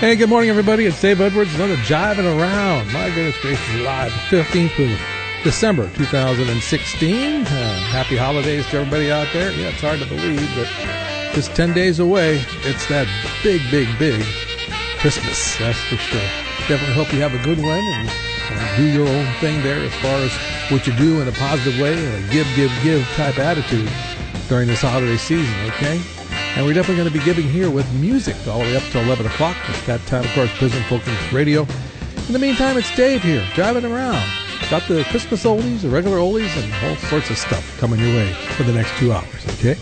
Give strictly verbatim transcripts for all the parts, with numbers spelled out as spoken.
Hey, good morning, everybody. It's Dave Edwards, another Jiving Around. My goodness gracious, live the fifteenth of December, two thousand sixteen. Uh, happy holidays to everybody out there. Yeah, it's hard to believe, but just ten days away, it's that big, big, big Christmas, that's for sure. Definitely hope you have a good one and uh, do your own thing there as far as what you do in a positive way, a give, give, give type attitude during this holiday season, okay? And we're definitely going to be giving here with music all the way up to eleven o'clock. At that time, of course, Prison Focus Radio. In the meantime, it's Dave here, driving around. Got the Christmas oldies, the regular oldies, and all sorts of stuff coming your way for the next two hours, okay?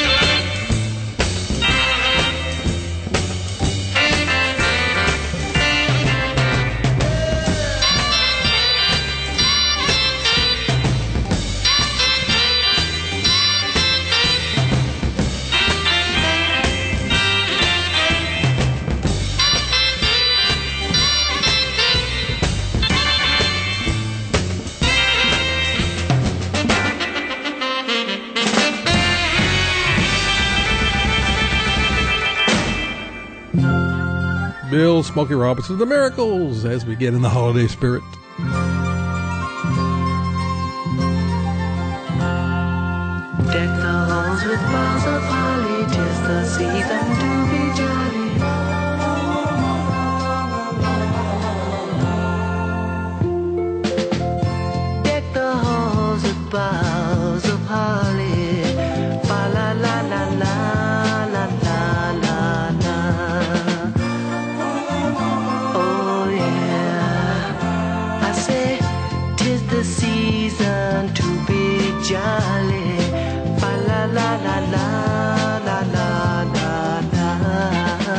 Bill Smokey Robinson, The Miracles, as we get in the holiday spirit. Deck the halls with boughs of holly, 'tis the season to be jolly. Deck the halls with boughs of holly, fa la la la la la la la la. Oh yeah, I say 'tis the season to be jolly. La la la la la la la la.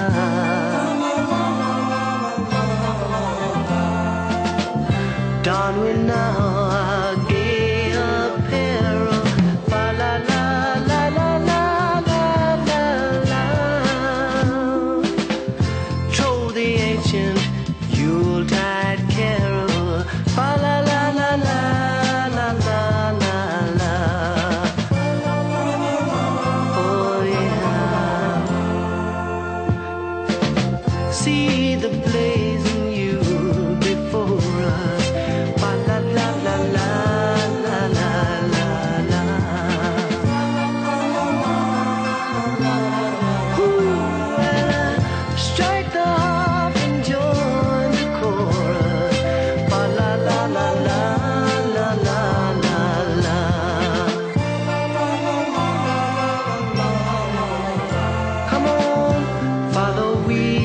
Don we now our gay apparel. Fa la la la la la la la la. Troll the ancient Yuletide carol. Fa la la la la la la la la. See the blazing Yule before us. Fa la la la la la la la la. Ooh, and I strike the harp and join the chorus. Fa la la la la la la la la. Come on, follow we.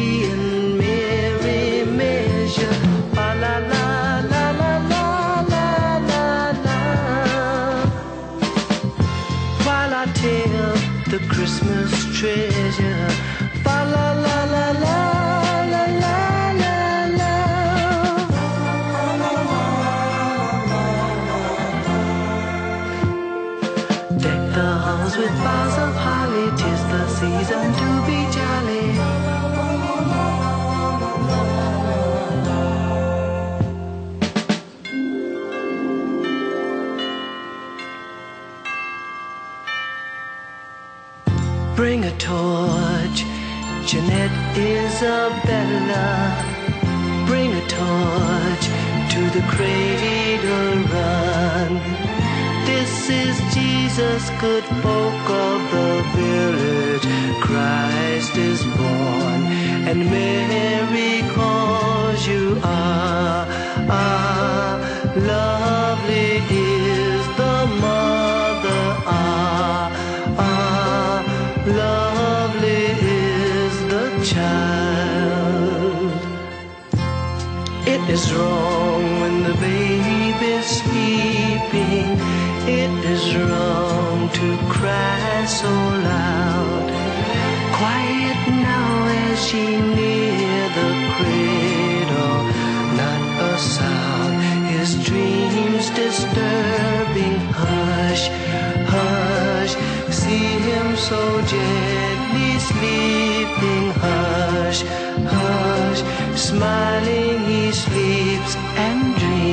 The Christmas treasure, fa la la la la la la la la. Deck the halls with boughs of holly, 'tis the season to be jolly. Bring a torch, Jeanette Isabella. Bring a torch, to the cradle run. This is Jesus, good folk of the village. Christ is born, and Mary calls you. Ah, ah, lovely is the mother. Ah, ah, lovely is the child. It is wrong when the baby's sleeping. It is wrong to cry so loud. Quiet now as she near the cradle. Not a sound. His dreams disturbing. Hush, hush. See him so gently sleeping. Hush, hush. Smiling he sleeps and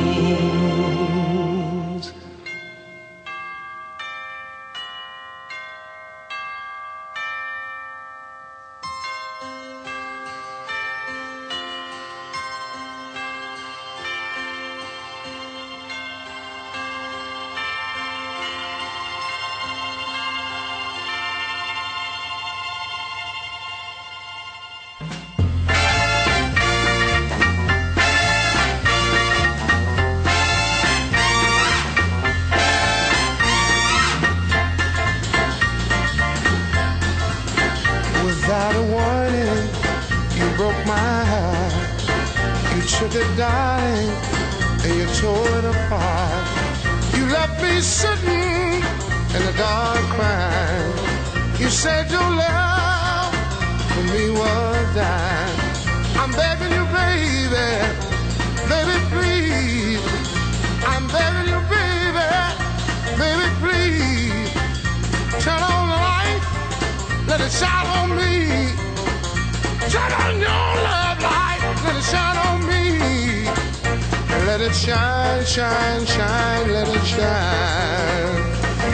dreams. left me sitting in the dark crying. You said your love for me was dying. I'm begging you, baby, baby, please. I'm begging you, baby, baby, please. Turn on the light, let it shine on me. Turn on your love light, let it shine on me. And let it shine, shine, shine, let it shine.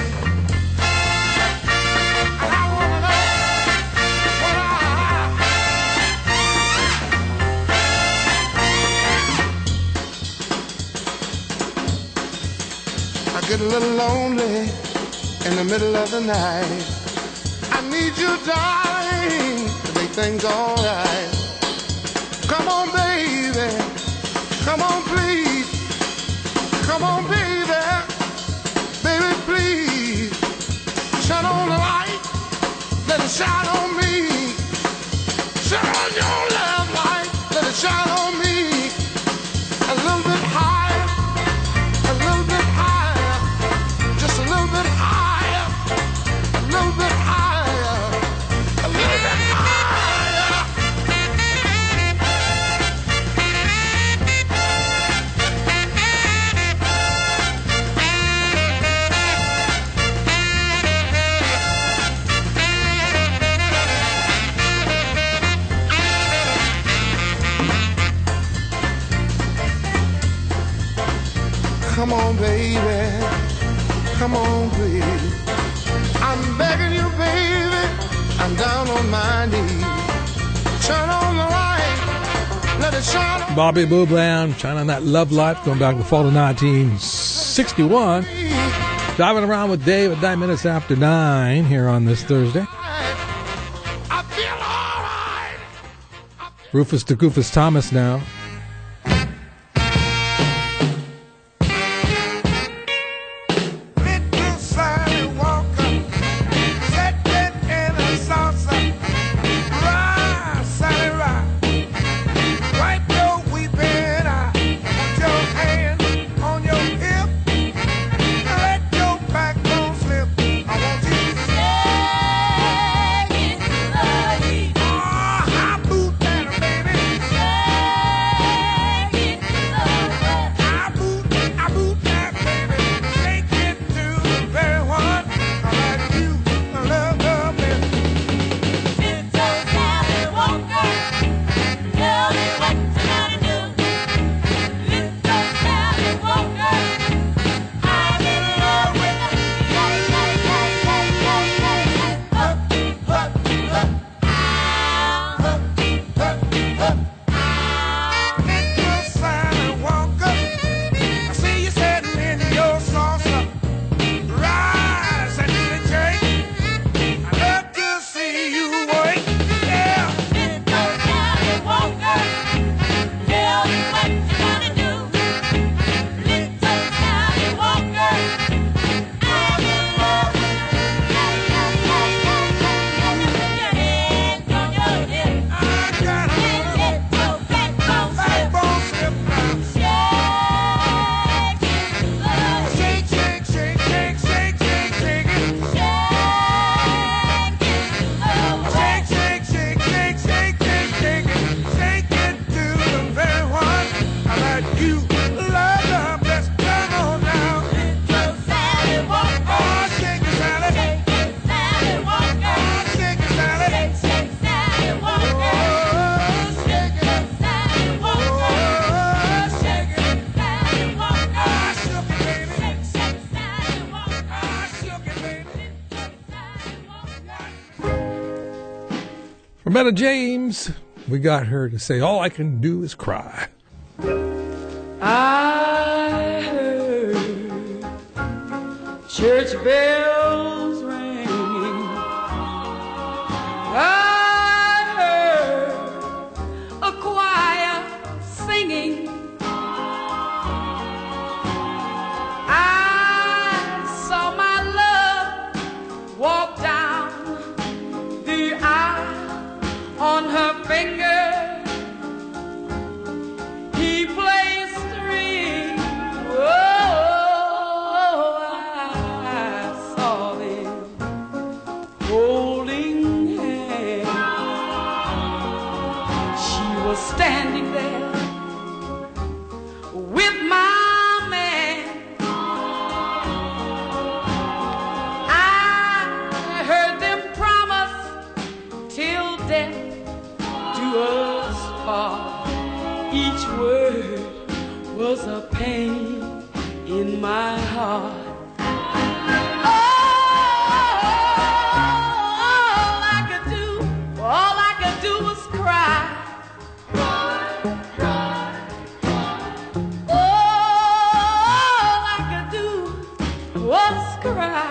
Get a little lonely in the middle of the night. I need you, darling, to make things alright. Come on, baby, come on, please. Come on, baby, baby, please. Shine on the light, let it shine on me. Shine on your love light, let it shine on me. A little bit higher, a little bit higher. Just a little bit higher, a little bit higher, a little bit higher. Come on, baby. Come on, please. I'm begging you, baby. I'm down on my knees. Turn on the light. Let it shine on Bobby Blue Bland, shine on that love light, going back to the fall of nineteen sixty-one. Driving around with Dave at nine minutes after nine here on this Thursday. I feel all right. Rufus to Goofus Thomas now. From Etta James, we got her to say, all I can do is cry. I heard church bells ringing. I heard a choir singing. I saw my love walk down the aisle. On her finger, he placed a ring. Oh, heart. All I could do, all I could do was cry. All I could do was cry.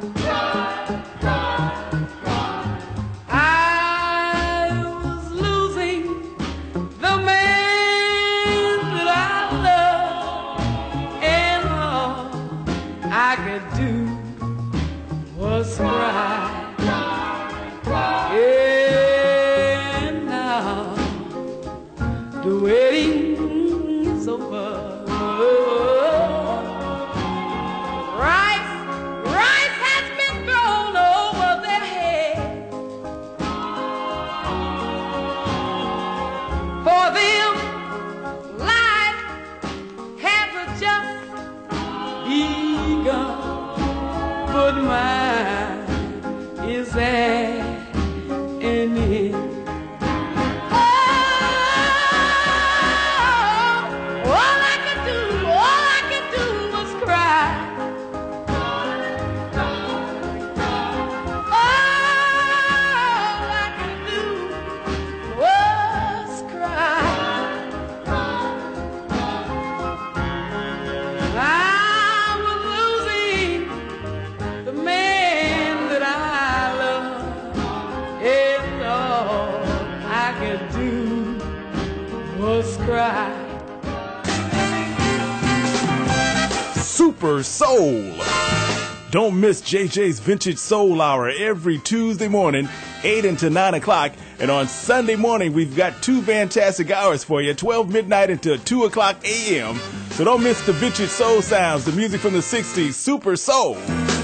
Super Soul. Don't miss J J's Vintage Soul Hour every Tuesday morning, eight until nine o'clock. And on Sunday morning, we've got two fantastic hours for you, twelve midnight until two o'clock a m So don't miss the Vintage Soul sounds, the music from the sixties, Super Soul.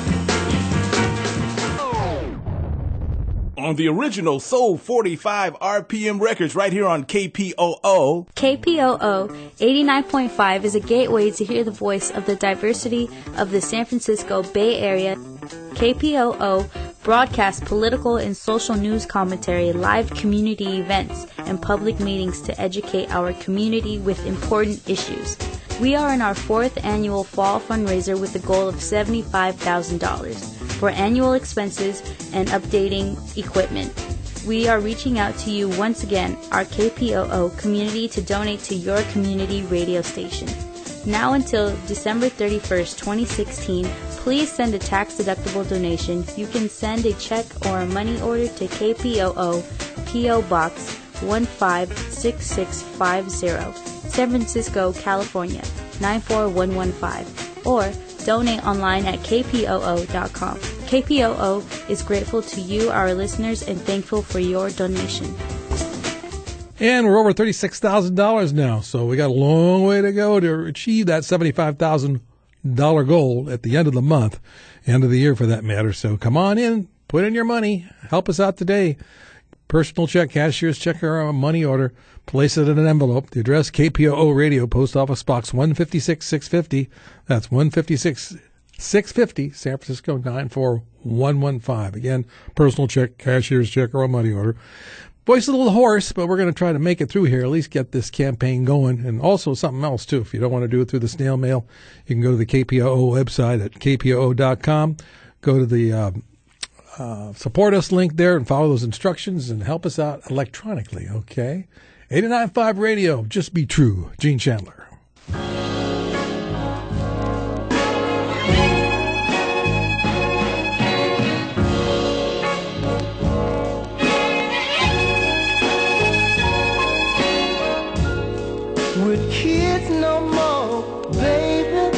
On the original Soul forty-five R P M records right here on K P O O. K P O O eighty-nine point five is a gateway to hear the voice of the diversity of the San Francisco Bay Area. K P O O broadcasts political and social news commentary, live community events, and public meetings to educate our community with important issues. We are in our fourth annual fall fundraiser with the goal of seventy-five thousand dollars. For annual expenses and updating equipment. We are reaching out to you once again, our K P O O community, to donate to your community radio station. Now until December thirty-first, twenty sixteen, please send a tax-deductible donation. You can send a check or a money order to K P O O, P O Box one five six six five zero, San Francisco, California, nine four one one five, or donate online at K P O O dot com. K P O O is grateful to you, our listeners, and thankful for your donation. And we're over thirty-six thousand dollars now, so we got a long way to go to achieve that seventy-five thousand dollars goal at the end of the month, end of the year for that matter. So come on in, put in your money, help us out today. Personal check, cashier's check, or a money order. Place it in an envelope. The address, K P O O Radio, Post Office Box one fifty-six six fifty. That's one fifty-six six fifty, San Francisco nine four one one five. Again, personal check, cashier's check, or a money order. Voice a little hoarse, but we're going to try to make it through here, at least get this campaign going. And also something else, too. If you don't want to do it through the snail mail, you can go to the K P O O website at K P O O dot com. Go to the uh, uh, support us link there and follow those instructions and help us out electronically, okay? eighty-nine point five Radio, just be true. Gene Chandler. With kids no more, baby,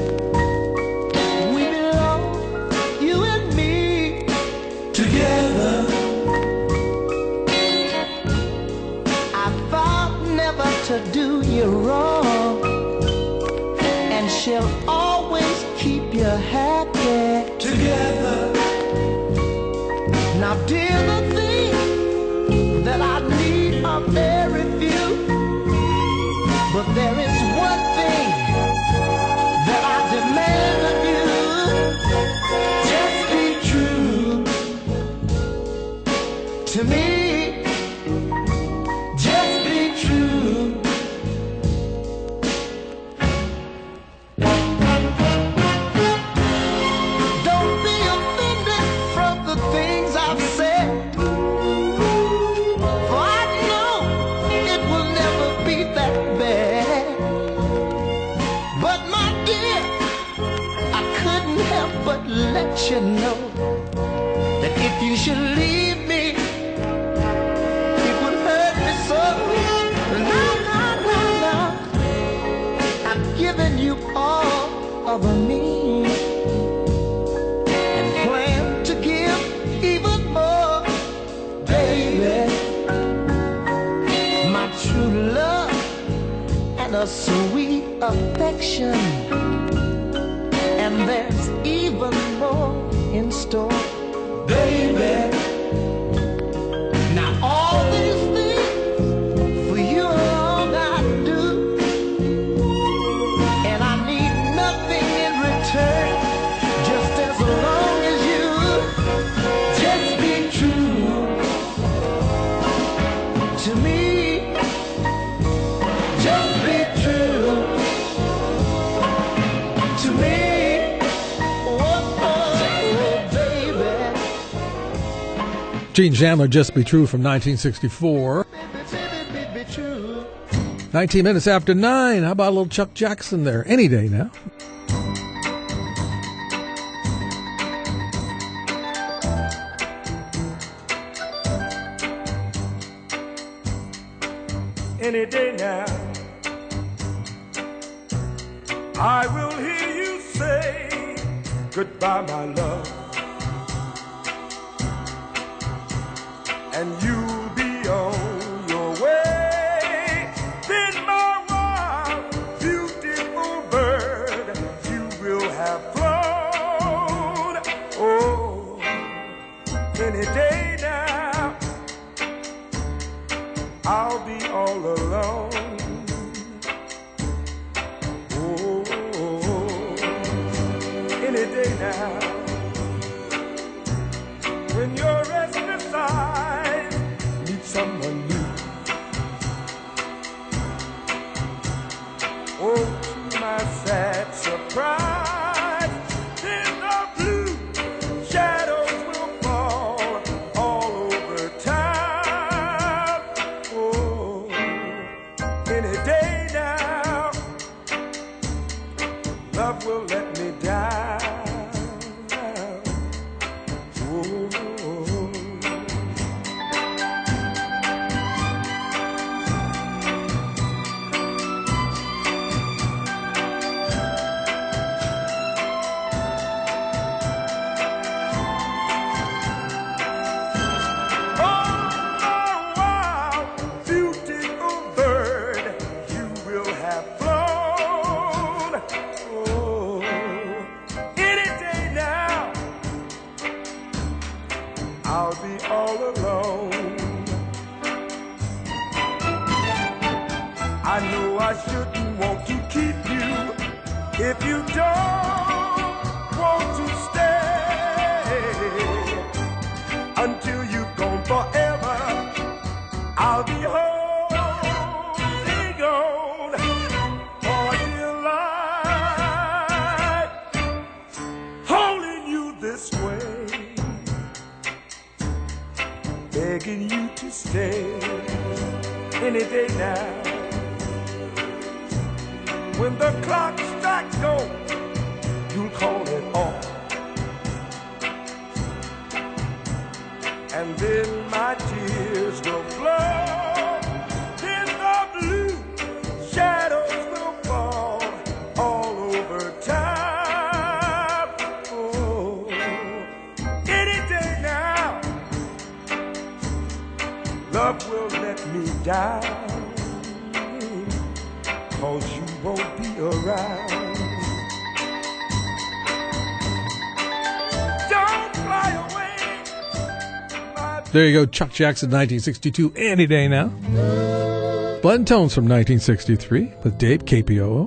we belong, you and me, together. I vowed never to do you wrong, and shall always keep you happy, together. Now dear, the things that I need are very few, but there is one thing that I demand of you. Just be true to me. Just be true. but let you know that if you should leave me, it would hurt me so. No, no, no, no. I've given you all of me and plan to give even more, baby. My true love and a sweet affection, and there's even more in store, baby. Now all these things for you alone I do, and I need nothing in return, just as long as you just be true to me. Just be true to me. Gene Chandler, Just Be True from nineteen sixty-four. nineteen minutes after nine. How about a little Chuck Jackson there? Any day now. Any day now, I will hear you say goodbye, my love. And you'll be on your way. Then my wild, beautiful bird, you will have flown. Oh, any day now, I'll be all alone. Oh, any day now, when you're restless eyes need someone new. Oh, to my sad surprise, then the blue shadows will fall all over town. Oh, any day now, love will let me down. Oh, I'll be all alone. I know I shouldn't want to keep you if you don't want to stay. Until you've gone forever, I'll be holding on for dear life, holding you this way, begging you to stay any day now. When the clock strikes go, you'll call it off, and then my tears will flow. Then the blue shadows will fall all over town. Oh, any day now, love will let me down, 'cause you won't be around. Don't fly away. There you go, Chuck Jackson, nineteen sixty-two, any day now. Blend Tones from nineteen sixty-three with Dave, K P O O.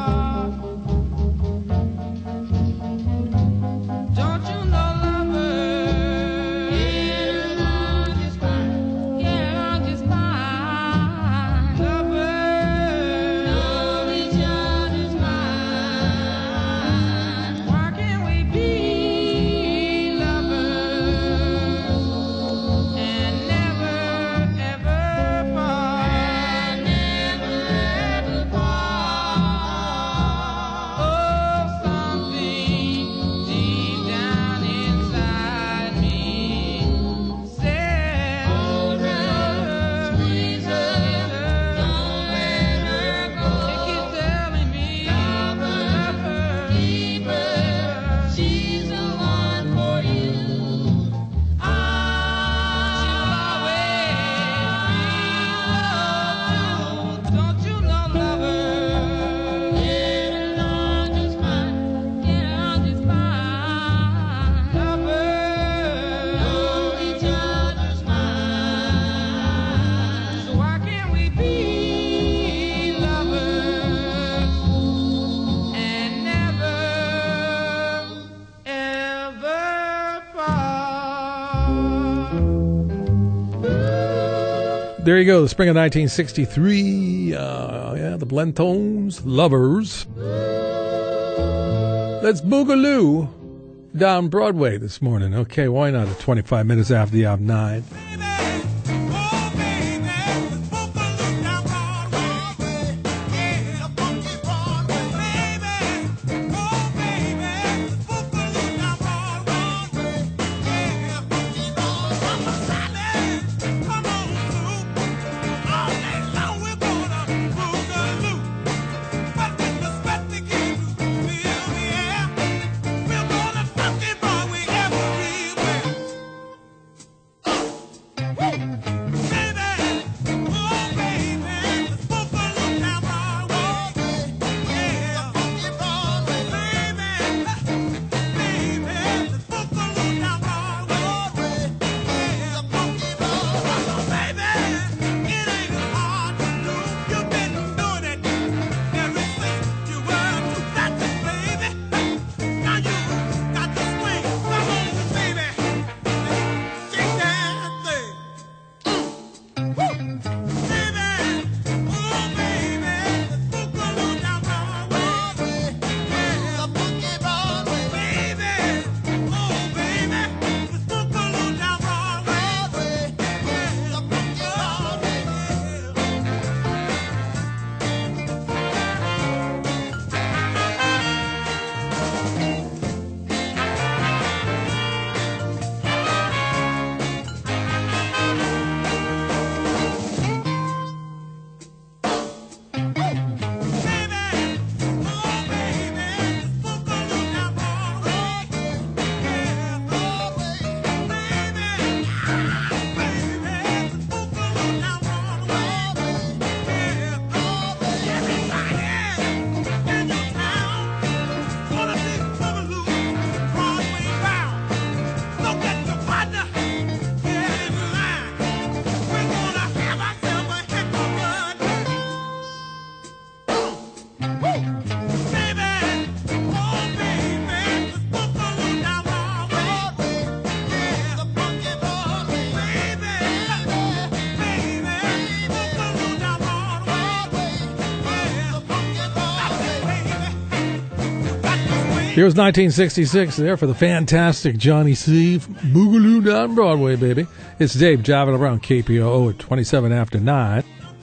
Don't you know, lover? There you go, the spring of nineteen sixty-three. Uh, yeah, the Blentones, Lovers. Let's boogaloo down Broadway this morning. Okay, why not at twenty-five minutes after the hour nine? Here's nineteen sixty-six there for the fantastic Johnny C. Boogaloo down Broadway, baby. It's Dave jiving around K P O O at twenty-seven after nine.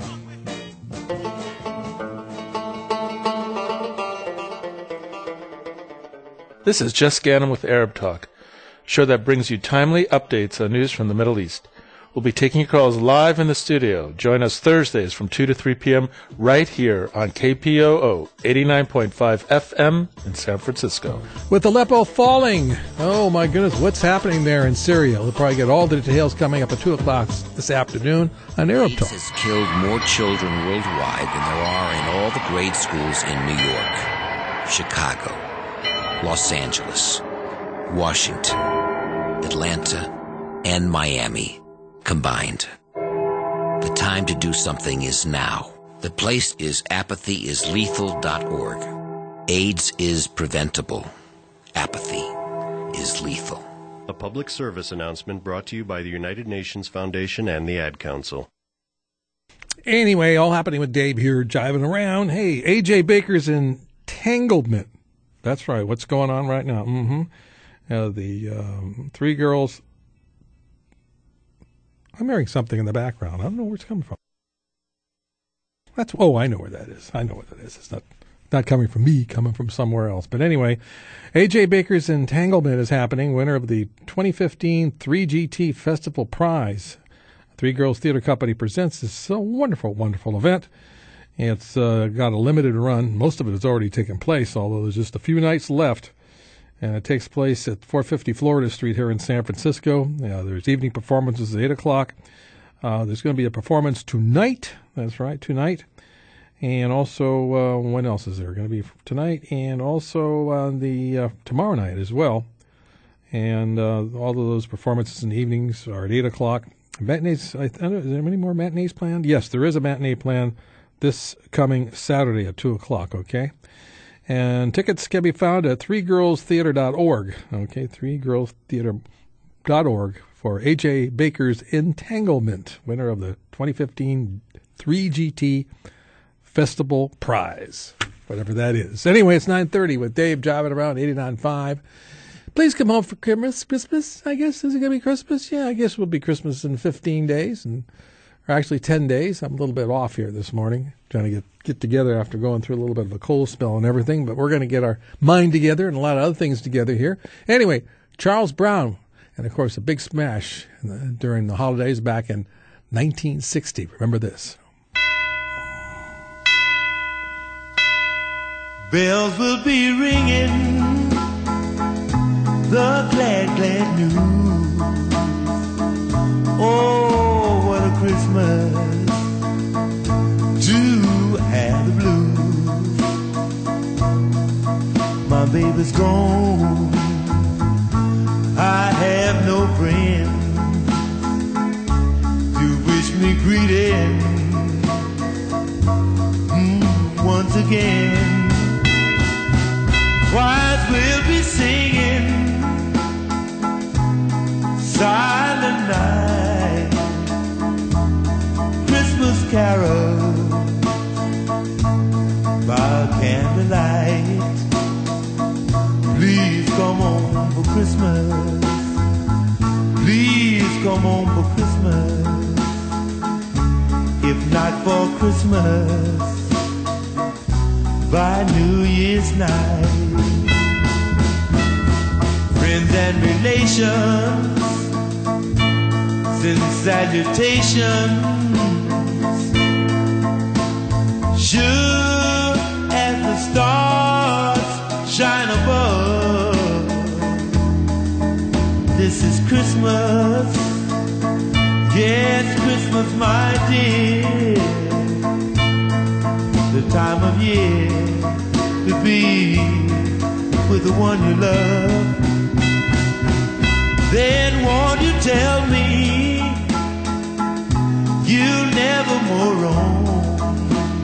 This is Just Ganem with Arab Talk, a show that brings you timely updates on news from the Middle East. We'll be taking your calls live in the studio. Join us Thursdays from two to three p.m. right here on K P O O eighty-nine point five F M in San Francisco. With Aleppo falling, oh my goodness, what's happening there in Syria? We'll probably get all the details coming up at two o'clock this afternoon on Arab Talk. AIDS has killed more children worldwide than there are in all the grade schools in New York, Chicago, Los Angeles, Washington, Atlanta, and Miami combined. The time to do something is now. The place is apathy is lethal dot org. AIDS is preventable. Apathy is lethal. A public service announcement brought to you by the United Nations Foundation and the Ad Council. Anyway, all happening with Dave here, jiving around. Hey, A J Baker's entanglement. That's right. What's going on right now? Mm-hmm. Uh, the um, three girls. I'm hearing something in the background. I don't know where it's coming from. That's oh, I know where that is. I know what that is. It's not not coming from me, coming from somewhere else. But anyway, A J Baker's Entanglement is happening. Winner of the twenty fifteen three G T Festival Prize. Three Girls Theater Company presents this uh, wonderful, wonderful event. It's uh, got a limited run. Most of it has already taken place, although there's just a few nights left. And it takes place at four fifty Florida Street here in San Francisco. Uh, there's evening performances at eight o'clock. Uh, there's going to be a performance tonight. That's right, tonight. And also, uh, when else is there going to be tonight? And also uh, the uh, tomorrow night as well. And uh, all of those performances in the evenings are at eight o'clock. Matinees, I, I don't know, is there any more matinees planned? Yes, there is a matinee planned this coming Saturday at two o'clock, okay? And tickets can be found at three girls theater dot org, okay, three girls theater dot org for A J Baker's Entanglement, winner of the twenty fifteen three G T Festival Prize, whatever that is. Anyway, it's nine thirty with Dave driving around eighty-nine point five. Please come home for Christmas. Christmas, I guess. Is it going to be Christmas? Yeah, I guess it will be Christmas in fifteen days, and or actually ten days. I'm a little bit off here this morning, trying to get, get together after going through a little bit of a cold spell and everything, but we're going to get our mind together and a lot of other things together here. Anyway, Charles Brown, and of course a big smash during the holidays back in nineteen sixty. Remember this. Bells will be ringing, the glad, glad news. Oh, what a Christmas to have the blues. My baby's gone, I have no friend to wish me greeting mm, once again. Choirs will be singing Silent Night, Christmas carols by candlelight. Please come home for Christmas, please come home for Christmas. If not for Christmas, by New Year's night. Friends and relations send salutations, sure as the stars shine above. This is Christmas, yes, Christmas, my dear. The time of year to be with the one you love. Then won't you tell me you'll never more roam?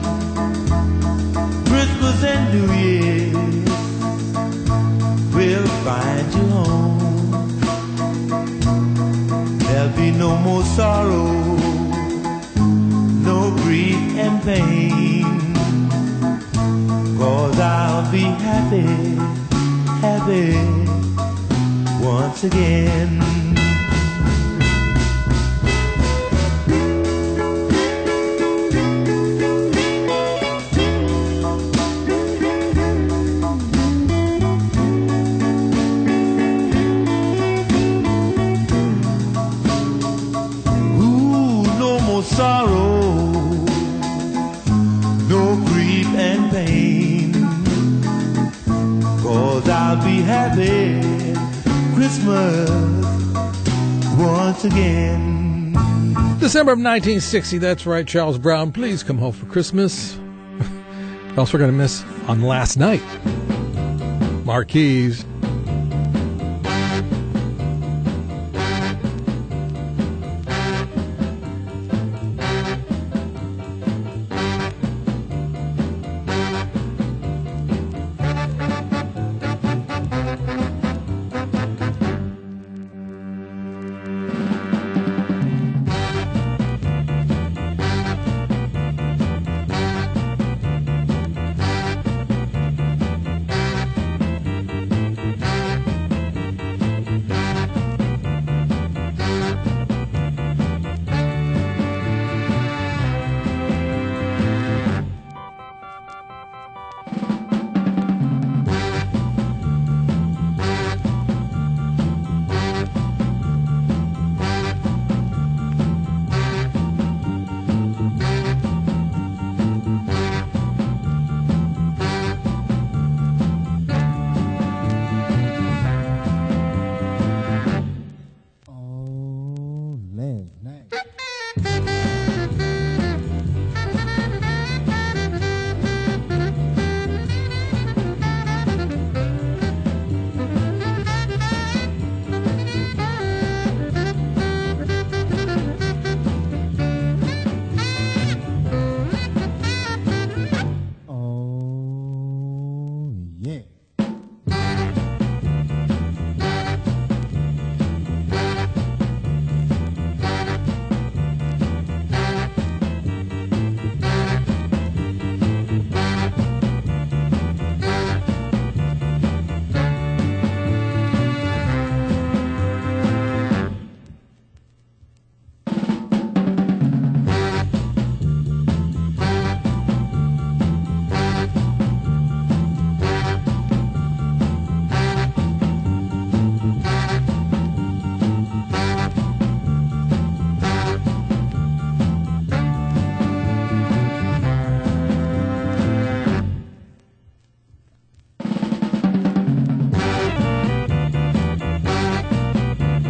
Christmas and New Year's will find you home. There'll be no more sorrow, no grief and pain, 'cause I'll be happy, happy once again. Ooh, no more sorrow, no grief and pain, 'cause I'll be happy Christmas once again. December of nineteen sixty, that's right, Charles Brown, please come home for Christmas. What else we're going to miss on last night? Marquise.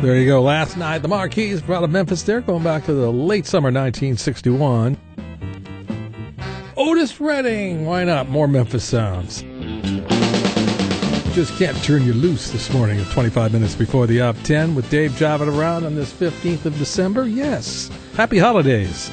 There you go. Last night, the Marquis brought up Memphis there, going back to the late summer nineteen sixty-one. Otis Redding, why not? More Memphis sounds. Just can't turn you loose this morning at twenty-five minutes before the up ten with Dave jiving around on this fifteenth of December. Yes. Happy holidays.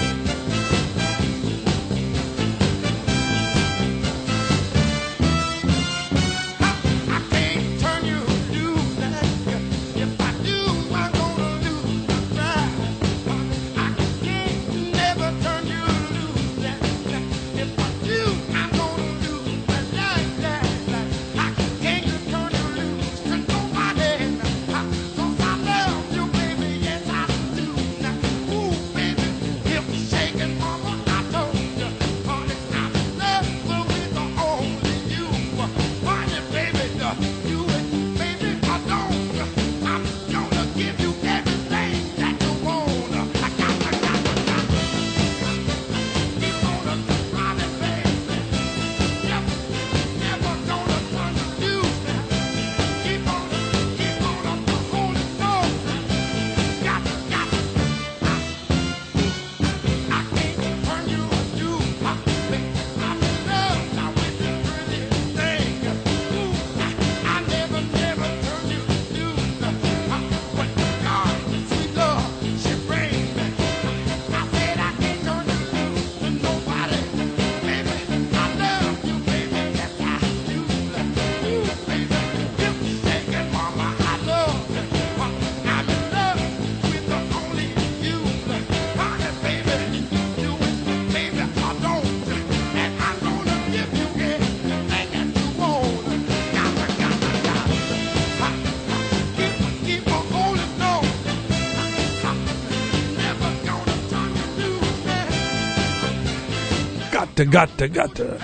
Gotta, gotta, gotta.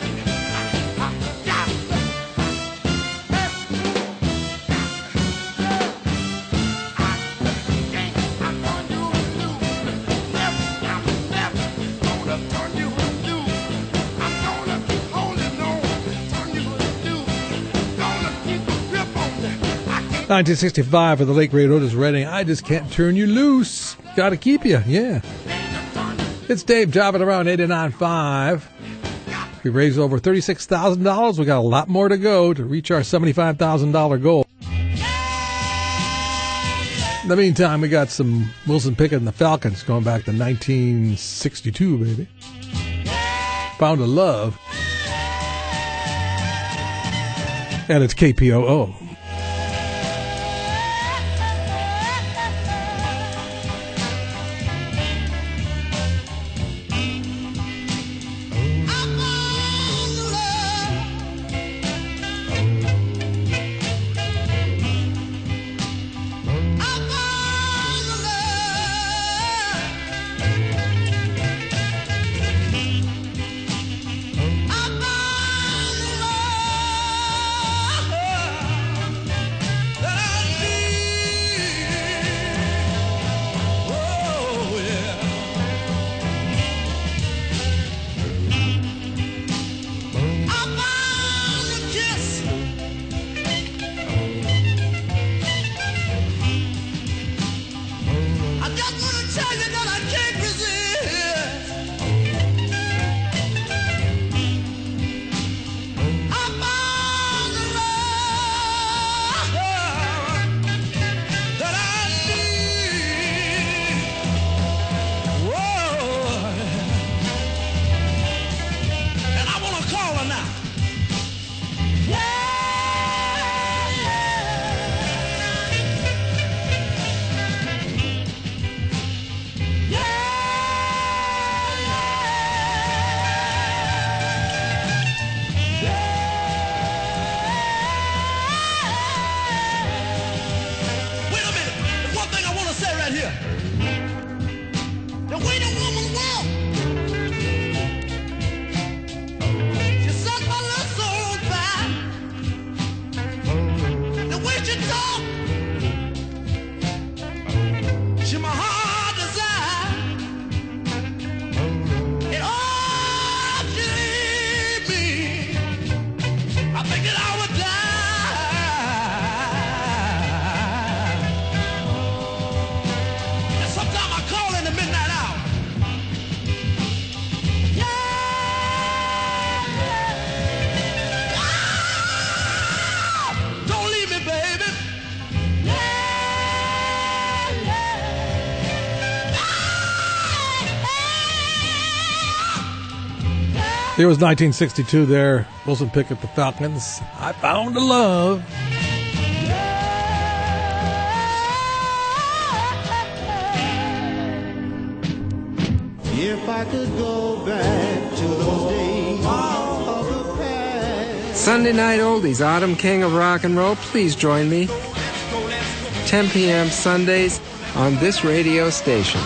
nineteen sixty-five for the late great Otis Redding. I just can't turn you loose. Gotta keep you, yeah. It's Dave driving around eighty-nine point five. We raised over thirty-six thousand dollars. We got a lot more to go to reach our seventy-five thousand dollars goal. In the meantime, we got some Wilson Pickett and the Falcons going back to nineteen sixty-two, baby. Found a Love. And it's K P O O. There was nineteen sixty-two there. Wilson Pickett, the Falcons. I found a love. If I could go back to those days of the past. Sunday Night Oldies, Autumn King of Rock and Roll. Please join me. ten p.m. Sundays on this radio station.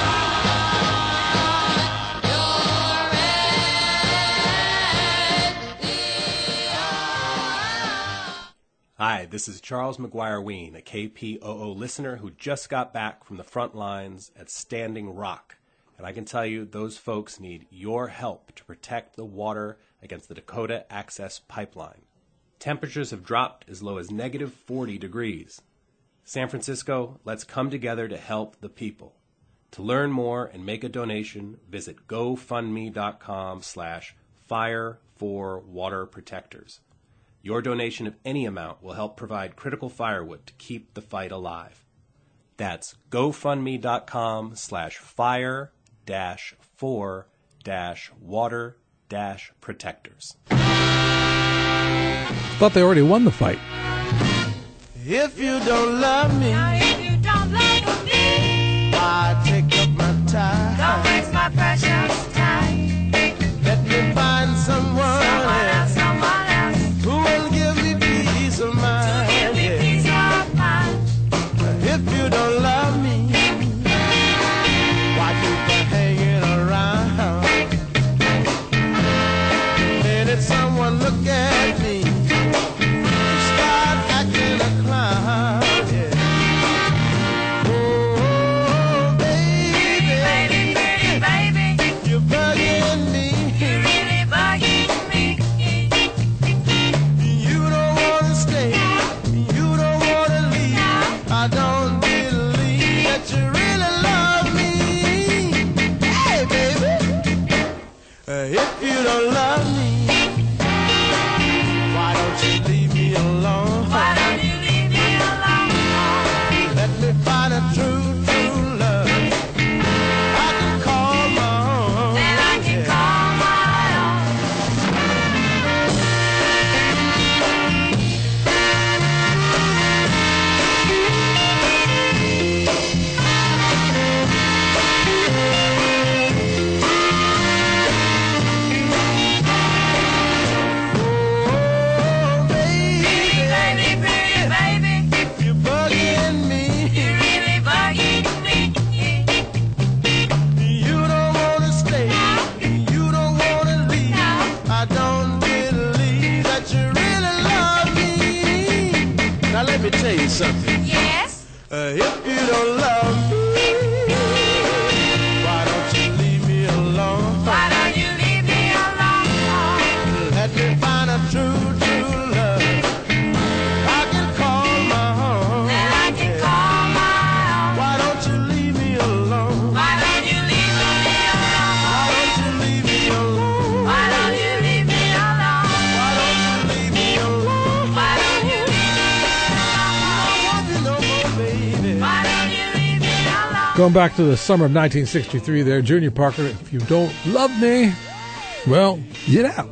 Hi, this is Charles McGuire Ween, a K P O O listener who just got back from the front lines at Standing Rock. And I can tell you, those folks need your help to protect the water against the Dakota Access Pipeline. Temperatures have dropped as low as negative forty degrees. San Francisco, let's come together to help the people. To learn more and make a donation, visit gofundme.com slash fire for water protectors. Your donation of any amount will help provide critical firewood to keep the fight alive. That's gofundme.com slash fire dash for dash water dash protectors. Thought they already won the fight. If you don't love me, If you don't love me, I take up my time. don't waste my precious time. Let me find someone, Someone else, someone else, who will give me peace of mind. give me peace of mind. If you don't love me, why keep on hanging around? Let someone look at me, start acting a clown. Yeah. Oh, baby, Baby, pretty baby, you're bugging me. you're really bugging me. You don't wanna stay, you don't wanna leave. I don't believe that you really love me. Hey, baby, uh, if you don't love me, why don't you leave me alone? Why don't you leave me alone? Let me find a true, true love I can call my own. Then I can call my own. Oh, baby, Baby, pretty baby, you're bugging me. you're really bugging me. You don't wanna stay, you don't wanna leave. I don't believe that you really love me. Now let me tell you something. Yes, Uh, if you don't love me, why don't you leave me alone? why don't you leave me alone? Let me find a true, true love I can call my own. Then I can call my own. Why don't you leave me alone? Why don't you leave me alone? Why don't you leave me alone? Why don't you leave me alone? Why don't you leave me alone? Why don't you leave me I want you no more, baby. Why don't you leave me alone? Going back to the summer of nineteen sixty-three there, Junior Parker, if you don't love me, well, get out.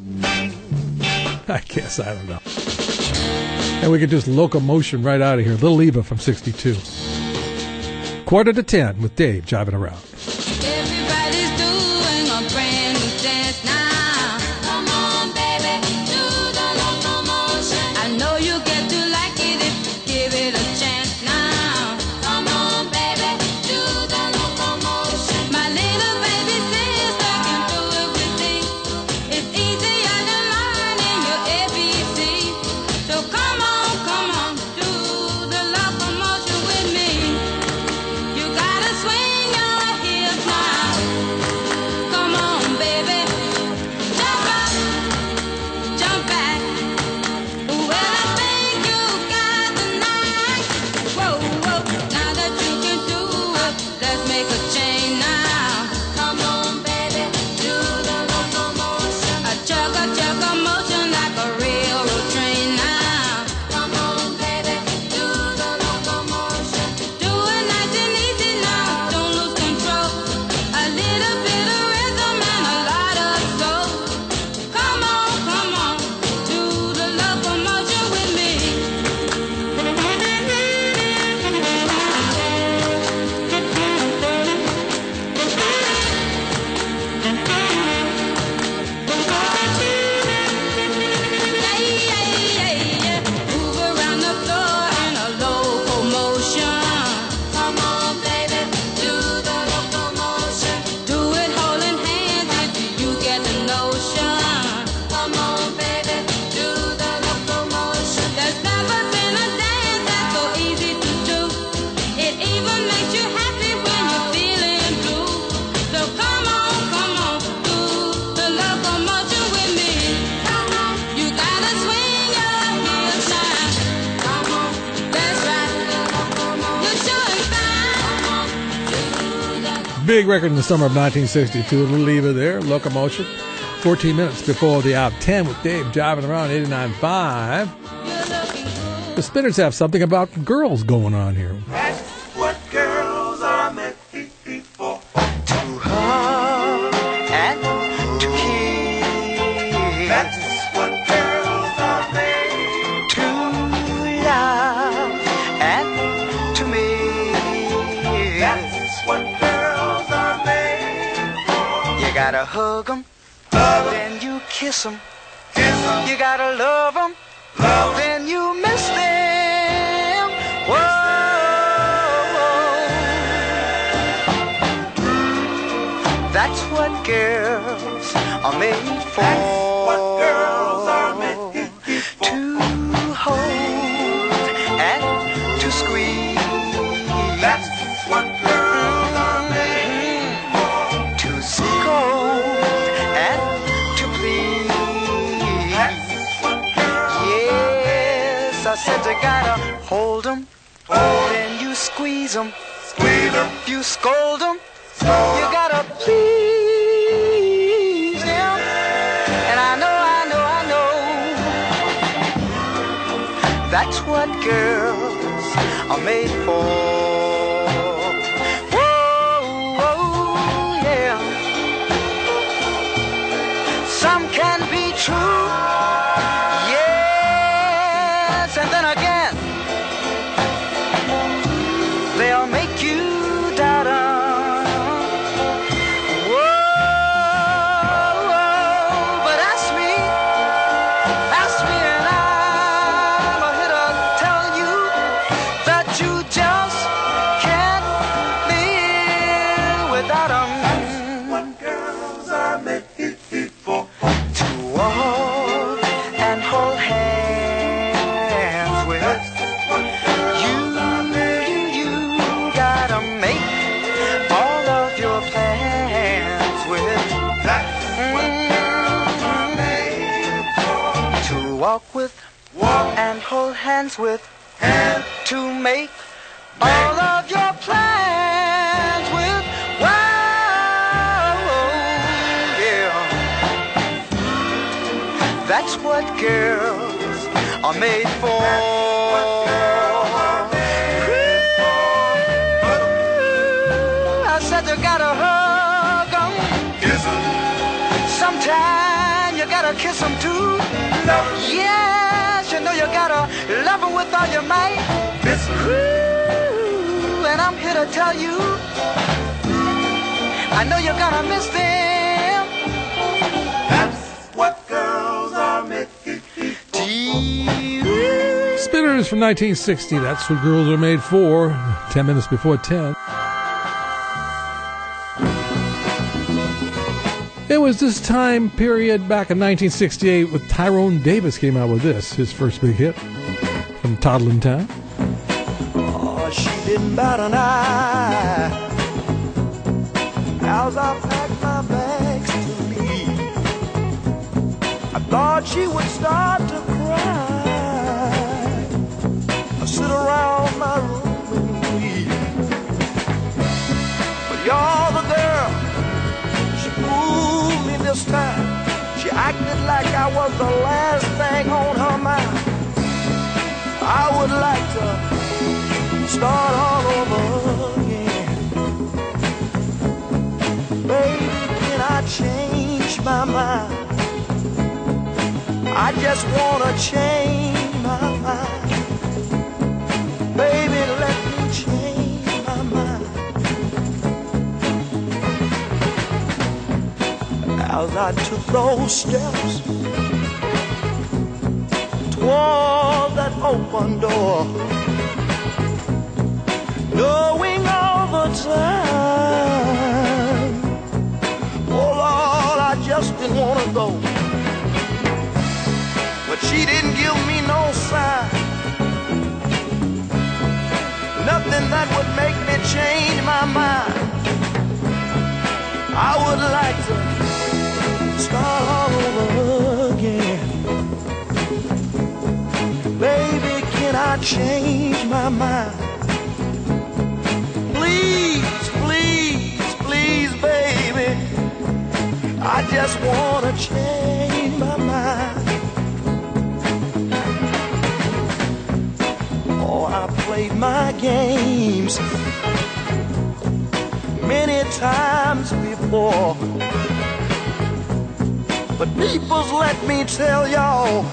I guess, I don't know. And we could just locomotion right out of here. Little Eva from sixty-two. Quarter to ten with Dave jiving around. Everybody's doing a brand new dance now. Come on, baby, do the locomotion. I know you get to like it if you give it a chance now. Come on, baby, do the locomotion. My little baby sister can do it with me. It's easier than learning your A B C. So come on, come on, do the locomotion with me. You gotta swing your hips now. Come on, baby. big record in the summer of nineteen sixty-two. Little Eva there, Locomotion. fourteen minutes before the out ten with Dave jiving around eighty-nine point five. The Spinners have something about girls going on here. That's what girls are meant for. To hug and to kiss. That's what girls are made. To love and to miss. That's what girls are made for. You gotta hug 'em, Love 'em. then you kiss 'em. Kiss 'em. You gotta love 'em, Love 'em. then you miss them. Whoa, that's what girls are made for. That's what girls are meant for. To hold and to squeeze. That's what girls are made for. To scold and to please. That's what girls Yes, I said you gotta hold 'em, Hold 'em. then you squeeze 'em. squeeze 'em. You scold 'em, Scold you 'em. gotta please them. And I know, I know, I know, that's what girls are made for. Whoa, whoa, yeah. Some can be true, yes, and then again they'll make you doubt 'em. Whoa, whoa, but ask me, ask me, and I'm here to tell you that you just can't live without 'em. What girls are meant for. To walk and hold hands with. That's what girls You, are made you, you gotta make all of your plans with. That's what girls are made for. To walk with Walk and hold hands with. and To make all of your plans with. Wow, yeah. That's what girls are made for. I said you gotta hug 'em. kiss 'em. Sometime you gotta kiss 'em too. Love 'em. Yes, you know you gotta love 'em with all your might. Miss 'em. Ooh, and I'm here to tell you, I know you're gonna miss them. That's what girls are meant Dee-wee. Spinners from nineteen sixty. That's what girls are made for. Ten minutes before ten. It was this time period back in nineteen sixty-eight with Tyrone Davis came out with this, his first big hit from Toddlin Town. Oh, she didn't bat an eye as I packed my bags to leave. I thought she would start to cry. I sit around my room and weep. But you're the girl. She fooled me this time. She acted like I was the last thing on her mind. I would like to start all over again. Baby, can I change my mind? I just wanna change my mind. Baby, let me change my mind. As I took those steps toward that open door, knowing all the time, oh Lord, I just didn't want to go. But she didn't give me no sign, nothing that would make me change my mind. I would like to start all over again. Baby, can I change my mind? Please, please, please. I just wanna change my mind. Oh, I played my games many times before, but peoples, let me tell y'all,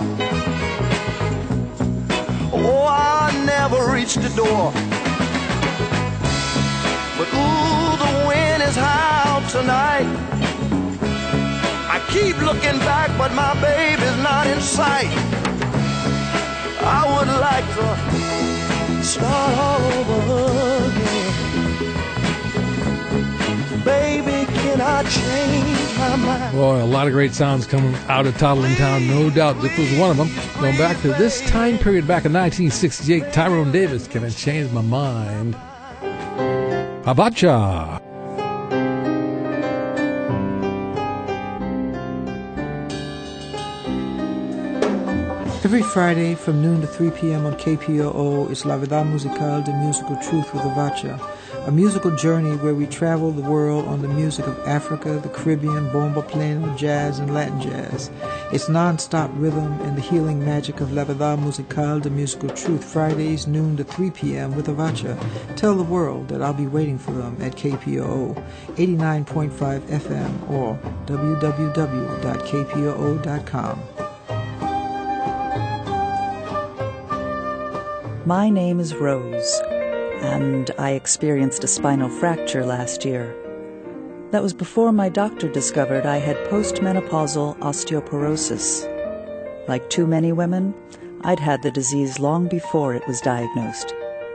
oh, I never reached the door. But ooh, the wind is high out tonight. I keep looking back, but my baby's not in sight. I would like to start all over again. Baby, can I change my mind? Boy, a lot of great sounds coming out of Toddling Town, no doubt. This was one of them. Going back to this time period back in nineteen sixty-eight, Tyrone Davis, Can I Change My Mind? Abacha. Every Friday from noon to three p.m. on K P O O is La Verdad Musical, the musical truth with Avacha, a musical journey where we travel the world on the music of Africa, the Caribbean, bomba plena, jazz, and Latin jazz. It's non-stop rhythm and the healing magic of La Verdad Musical, the musical truth, Fridays noon to three p.m. with Avacha. Tell the world that I'll be waiting for them at K P O O eighty-nine point five F M or w w w dot k p o o dot com. My name is Rose, and I experienced a spinal fracture last year. That was before my doctor discovered I had postmenopausal osteoporosis. Like too many women, I'd had the disease long before it was diagnosed.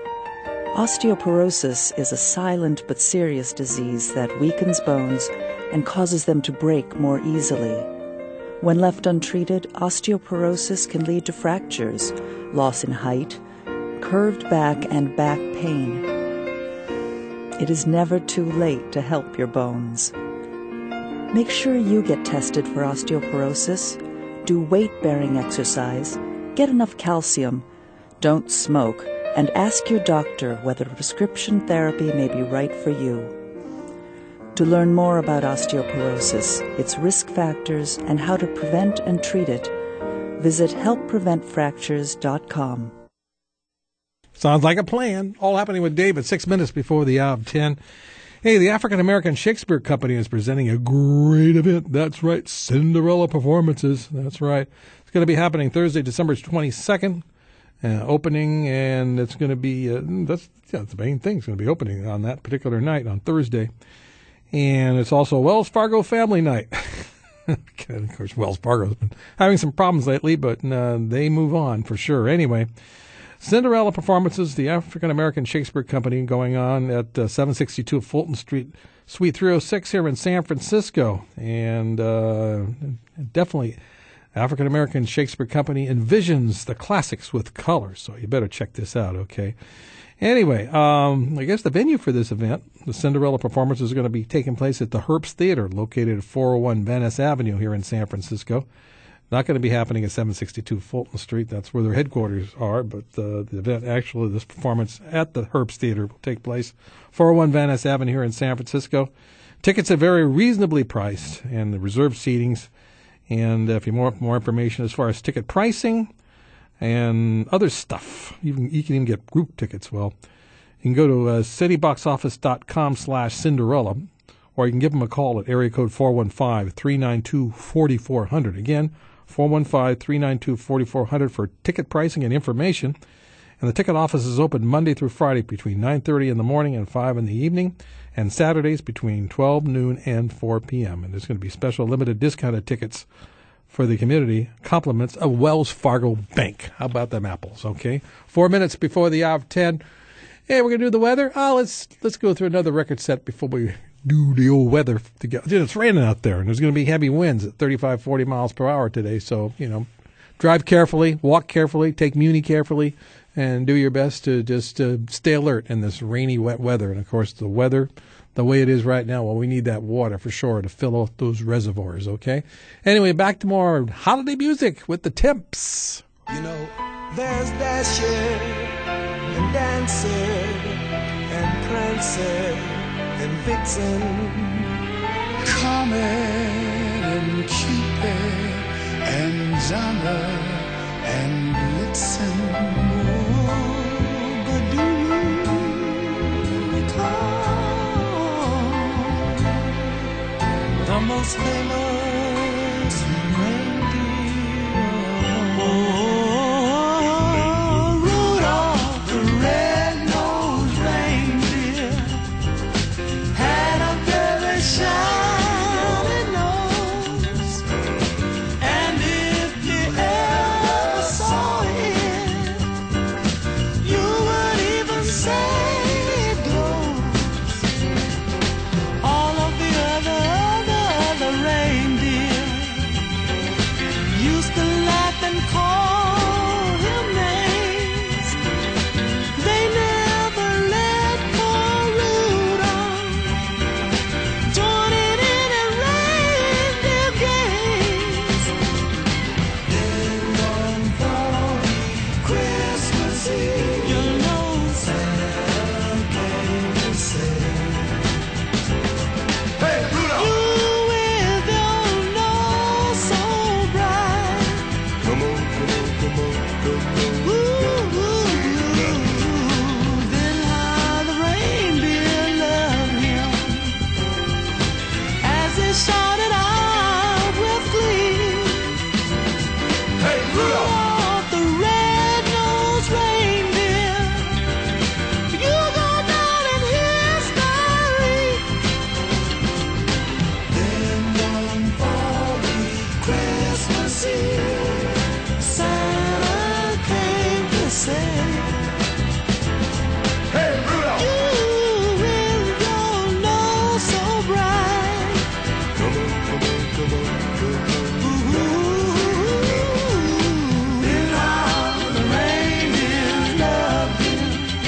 Osteoporosis is a silent but serious disease that weakens bones and causes them to break more easily. When left untreated, osteoporosis can lead to fractures, loss in height, curved back, and back pain. It is never too late to help your bones. Make sure you get tested for osteoporosis, do weight-bearing exercise, get enough calcium, don't smoke, and ask your doctor whether prescription therapy may be right for you. To learn more about osteoporosis, its risk factors, and how to prevent and treat it, visit help prevent fractures dot com. Sounds like a plan. All happening with David, six minutes before the hour of ten. Hey, the African American Shakespeare Company is presenting a great event. That's right, Cinderella Performances. That's right. It's going to be happening Thursday, December twenty-second, uh, opening, and it's going to be, uh, that's, yeah, that's the main thing. It's going to be opening on that particular night, on Thursday. And it's also Wells Fargo Family Night. Of course, Wells Fargo's been having some problems lately, but uh, they move on for sure. Anyway, Cinderella Performances, the African American Shakespeare Company, going on at uh, seven sixty-two Fulton Street, Suite three oh six here in San Francisco. And uh, definitely, African American Shakespeare Company envisions the classics with color. So you better check this out, okay? Anyway, um, I guess the venue for this event, the Cinderella Performances, is going to be taking place at the Herbst Theater, located at four oh one Van Ness Avenue here in San Francisco. Not going to be happening at seven sixty-two Fulton Street. That's where their headquarters are. But uh, the event, actually, this performance at the Herbst Theater will take place four oh one Van Ness Avenue here in San Francisco. Tickets are very reasonably priced, and the reserved seatings. And if you want more information as far as ticket pricing and other stuff, you can, you can even get group tickets. Well, you can go to uh, cityboxoffice.com slash Cinderella, or you can give them a call at area code four one five, three nine two, four four zero zero. Again, four one five, three nine two, four four zero zero for ticket pricing and information. And the ticket office is open Monday through Friday between nine thirty in the morning and five in the evening, and Saturdays between twelve noon and four p.m. And there's going to be special limited discounted tickets for the community, compliments of Wells Fargo Bank. How about them apples, okay? Four minutes before the hour of ten. Hey, we're going to do the weather. Oh, let's let's go through another record set before we do the old weather together. It's raining out there, and there's going to be heavy winds at thirty-five, forty miles per hour today. So, you know, drive carefully, walk carefully, take Muni carefully, and do your best to just uh, stay alert in this rainy, wet weather. And, of course, the weather, the way it is right now, well, we need that water for sure to fill out those reservoirs, okay? Anyway, back to more holiday music with the Temps. You know, there's Dasher and Dancer and Prancer and Vixen, Comet gather and listen. Oh, but do you recall the most famous reindeer? Oh, Rudolph the red-nosed reindeer had a very shiny nose, and if you ever saw it, you would even say it glows. All of the other, other, other reindeer used to laugh and call him names. They never let poor Rudolph join in any reindeer games. Then one foggy Christmas Eve, you know Santa came to say, "Hey, Rudolph! You with your nose so bright, come on, come on, come on, come on." Ooh, ooh, then how the reindeer loved him as he shouted out with glee, "Hey, Rudolph the red-nosed reindeer, you go down in history." Then one foggy Christmas Eve, Santa came to say, "Hey, Rudolph! You with your nose so bright, come on, come on, come on, come on." Ooh, then how the reindeer loved him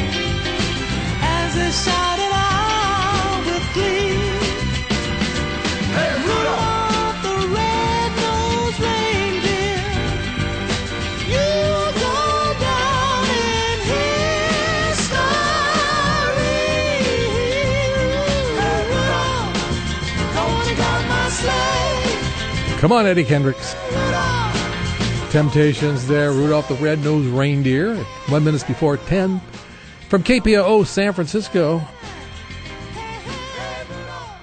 as they shouted out with glee, "Hey, Rudolph the red-nosed reindeer, you go down in history." Hey, Rudolph, come on and got my sleigh. Come on, Eddie Kendricks. Temptations there, Rudolph the Red-Nosed Reindeer, one minute before ten. From K P O O San Francisco,